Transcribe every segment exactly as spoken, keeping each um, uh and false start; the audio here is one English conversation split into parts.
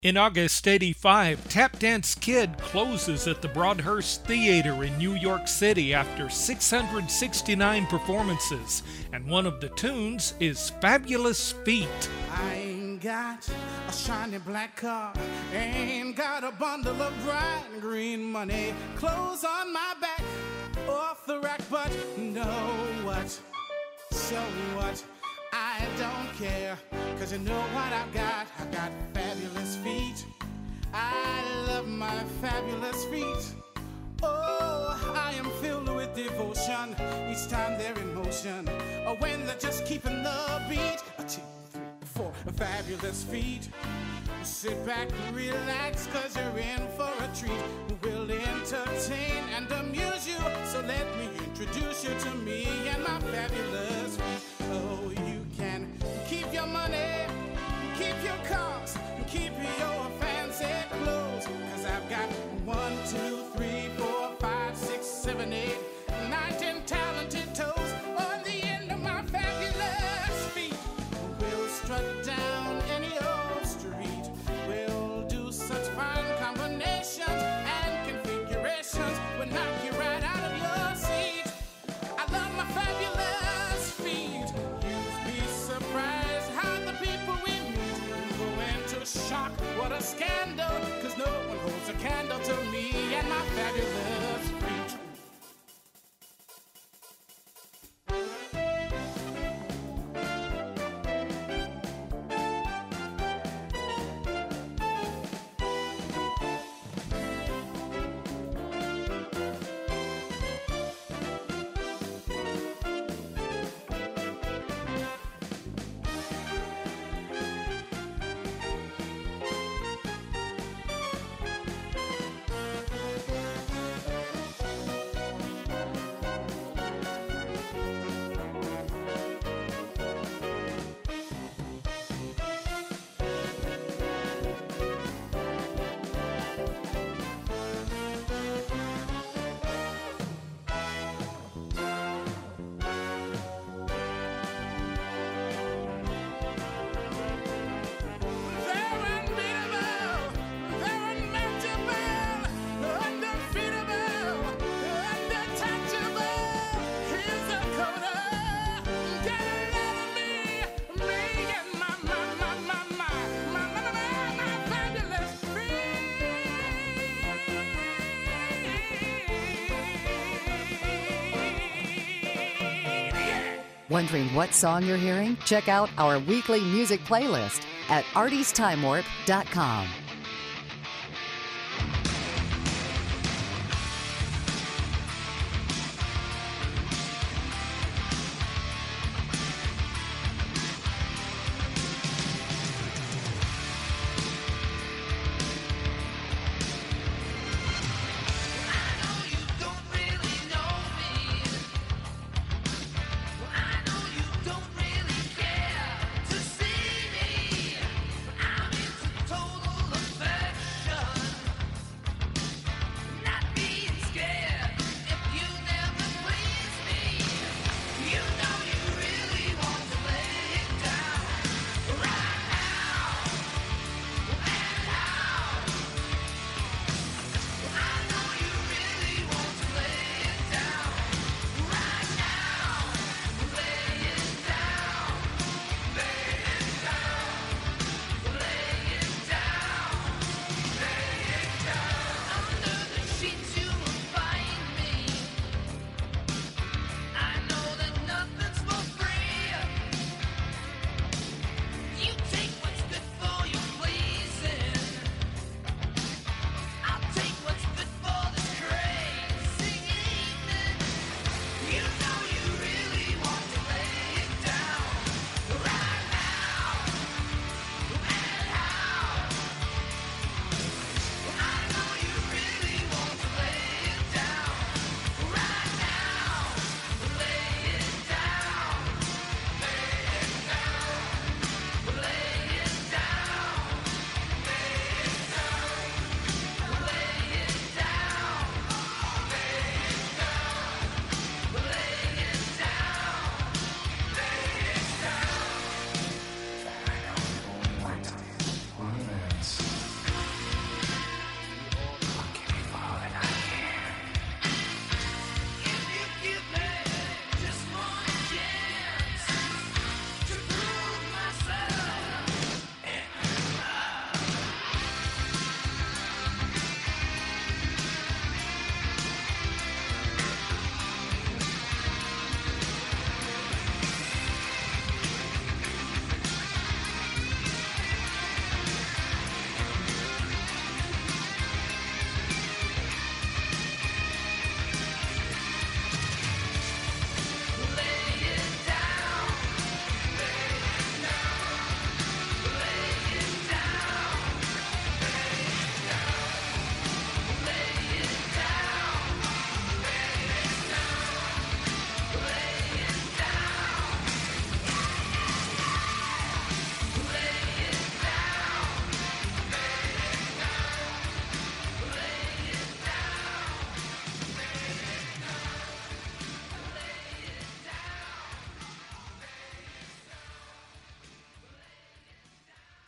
In August eighty-five, Tap Dance Kid closes at the Broadhurst Theater in New York City after six hundred sixty-nine performances, and one of the tunes is Fabulous Feet. I ain't got a shiny black car, ain't got a bundle of bright green money, clothes on my back, off the rack, but know what, so what, I don't care, cause you know what I've got, I've got fabulous feet, I love my fabulous feet, oh, I am filled with devotion, each time they're in motion, or when they're just keeping the beat, a two, three, four, fabulous feet, sit back, relax, cause you're in for a treat, we'll entertain and amuse you, so let me introduce you to me and my fabulous feet, oh, you can keep your money, keep your cars, keep your fancy clothes, cause I've got one, two, three, four, five, six, seven, eight, nine, ten talented toes on the end of my fabulous feet. We'll strut down any old street, we'll do such fine combinations and configurations, we'll knock you right out of your seat. I love my fabulous feet. You'd be surprised how the people we meet go into shock. What a scandal, cause no one holds a candle to me and my fabulous feet. Wondering what song you're hearing? Check out our weekly music playlist at arties time warp dot com. Total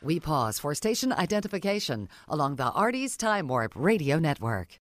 We pause for station identification along the Artie's Time Warp Radio Network.